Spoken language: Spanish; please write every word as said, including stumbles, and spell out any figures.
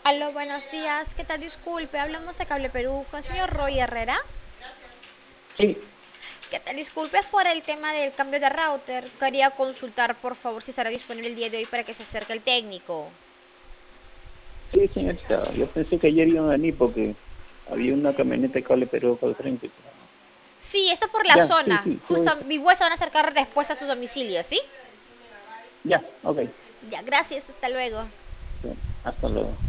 Aló, buenos días. ¿Qué tal? Disculpe, hablamos de Cable Perú con el señor Roy Herrera. Sí, ¿Qué tal? Disculpe, es por el tema del cambio de router. Quería consultar, por favor, si estará disponible el día de hoy para que se acerque el técnico. sí, señorita. Yo pensé que ayer iban a venir porque había una camioneta de cable Perú acá al frente, pero no. Sí, está por la Ya, sí, zona. sí, sí voy a Justo, estar. igual se van a acercar después a su domicilio, ¿sí? Ya, ok. Ya, gracias. Hasta luego. Bueno, hasta luego.